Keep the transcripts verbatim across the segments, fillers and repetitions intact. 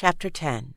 Chapter ten.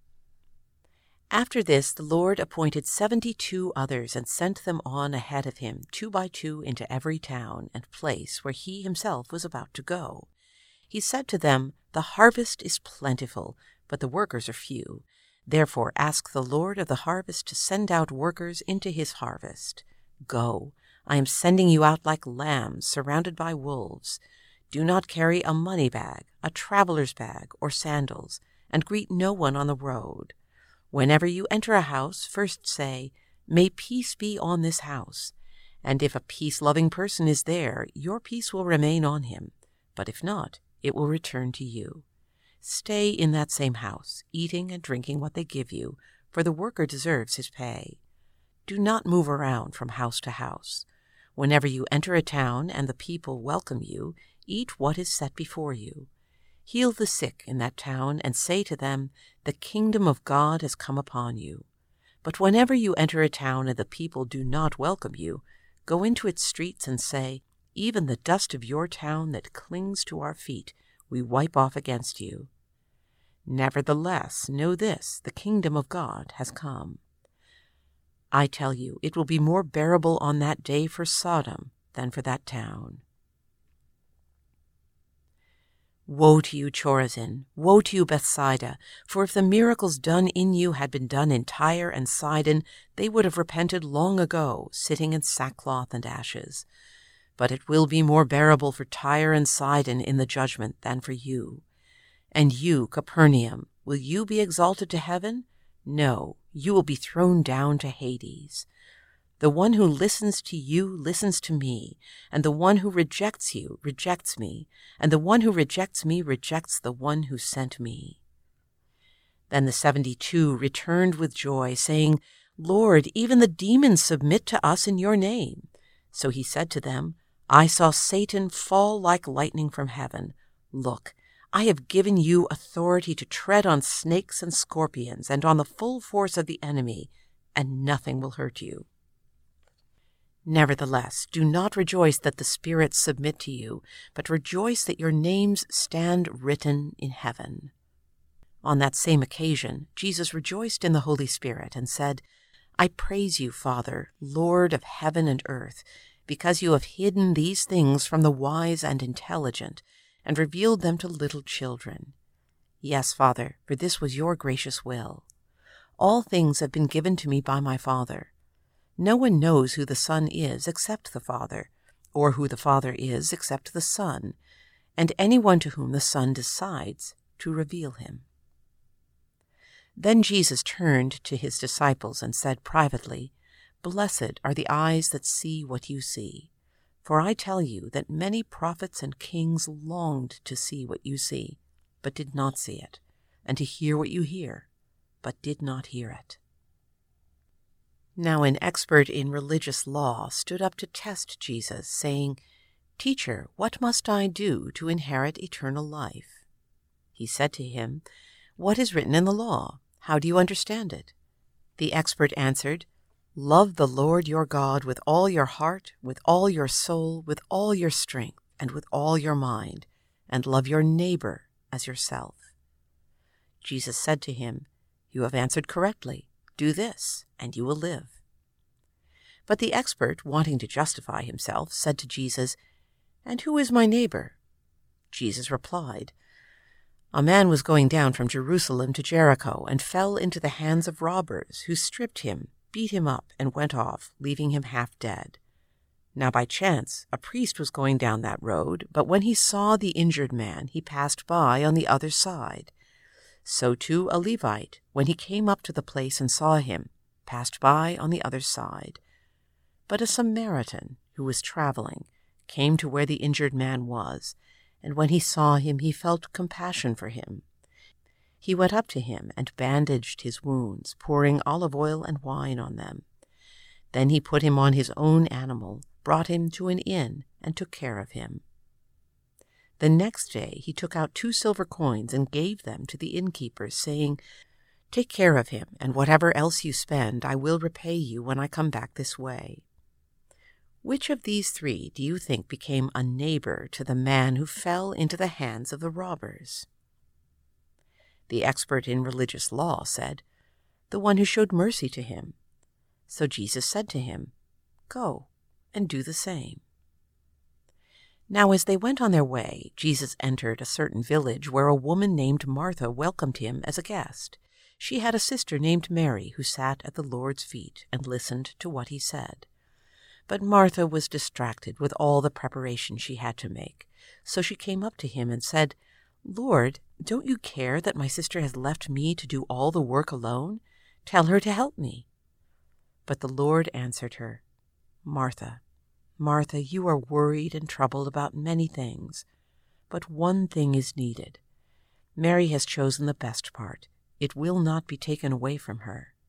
After this the Lord appointed seventy-two others, and sent them on ahead of him, two by two, into every town and place where he himself was about to go. He said to them, "The harvest is plentiful, but the workers are few. Therefore ask the Lord of the harvest to send out workers into his harvest. Go, I am sending you out like lambs surrounded by wolves. Do not carry a money bag, a traveler's bag, or sandals, and greet no one on the road. Whenever you enter a house, first say, 'May peace be on this house.' And if a peace-loving person is there, your peace will remain on him. But if not, it will return to you. Stay in that same house, eating and drinking what they give you, for the worker deserves his pay. Do not move around from house to house. Whenever you enter a town and the people welcome you, eat what is set before you. Heal the sick in that town and say to them, 'The kingdom of God has come upon you.' But whenever you enter a town and the people do not welcome you, go into its streets and say, 'Even the dust of your town that clings to our feet we wipe off against you.' Nevertheless, know this, the kingdom of God has come. I tell you, it will be more bearable on that day for Sodom than for that town. Woe to you, Chorazin! Woe to you, Bethsaida! For if the miracles done in you had been done in Tyre and Sidon, they would have repented long ago, sitting in sackcloth and ashes. But it will be more bearable for Tyre and Sidon in the judgment than for you. And you, Capernaum, will you be exalted to heaven? No, you will be thrown down to Hades. The one who listens to you listens to me, and the one who rejects you rejects me, and the one who rejects me rejects the one who sent me." Then the seventy-two returned with joy, saying, "Lord, even the demons submit to us in your name." So he said to them, "I saw Satan fall like lightning from heaven. Look, I have given you authority to tread on snakes and scorpions and on the full force of the enemy, and nothing will hurt you. Nevertheless, do not rejoice that the spirits submit to you, but rejoice that your names stand written in heaven." On that same occasion, Jesus rejoiced in the Holy Spirit and said, "I praise you, Father, Lord of heaven and earth, because you have hidden these things from the wise and intelligent and revealed them to little children. Yes, Father, for this was your gracious will. All things have been given to me by my Father. No one knows who the Son is except the Father, or who the Father is except the Son, and anyone to whom the Son decides to reveal him." Then Jesus turned to his disciples and said privately, "Blessed are the eyes that see what you see. For I tell you that many prophets and kings longed to see what you see, but did not see it, and to hear what you hear, but did not hear it." Now an expert in religious law stood up to test Jesus, saying, "Teacher, what must I do to inherit eternal life?" He said to him, "What is written in the law? How do you understand it?" The expert answered, "Love the Lord your God with all your heart, with all your soul, with all your strength, and with all your mind, and love your neighbor as yourself." Jesus said to him, "You have answered correctly. Do this, and you will live." But the expert, wanting to justify himself, said to Jesus, "And who is my neighbor?" Jesus replied, "A man was going down from Jerusalem to Jericho and fell into the hands of robbers, who stripped him, beat him up, and went off, leaving him half dead. Now by chance a priest was going down that road, but when he saw the injured man, he passed by on the other side. So too a Levite, when he came up to the place and saw him, passed by on the other side. But a Samaritan, who was traveling, came to where the injured man was, and when he saw him, he felt compassion for him. He went up to him and bandaged his wounds, pouring olive oil and wine on them. Then he put him on his own animal, brought him to an inn, and took care of him. The next day he took out two silver coins and gave them to the innkeeper, saying, "Take care of him, and whatever else you spend I will repay you when I come back this way." Which of these three do you think became a neighbor to the man who fell into the hands of the robbers? The expert in religious law said, "The one who showed mercy to him." So Jesus said to him, "Go and do the same." Now as they went on their way, Jesus entered a certain village where a woman named Martha welcomed him as a guest. She had a sister named Mary who sat at the Lord's feet and listened to what he said. But Martha was distracted with all the preparation she had to make. So she came up to him and said, "Lord, don't you care that my sister has left me to do all the work alone? Tell her to help me." But the Lord answered her, "Martha, Martha, you are worried and troubled about many things, but one thing is needed. Mary has chosen the best part. It will not be taken away from her."